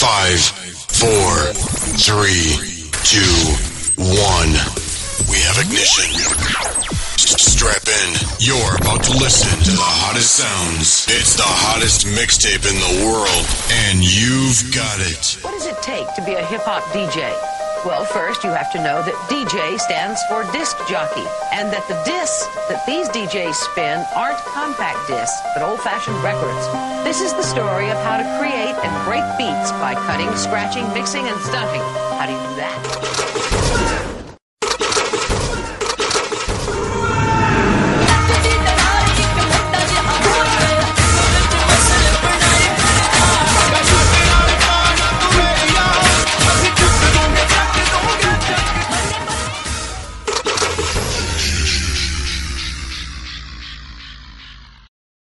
5, 4, 3, 2, 1. We have ignition. Strap in. You're about to listen to the hottest sounds. It's the hottest mixtape in the world, and you've got it. What does it take to be a hip-hop DJ? Well, first you have to know that DJ stands for disc jockey, and that the discs that these DJs spin aren't compact discs, but old-fashioned records. This is the story of how to create and break beats by cutting, scratching, mixing, and stunting. How do you do that?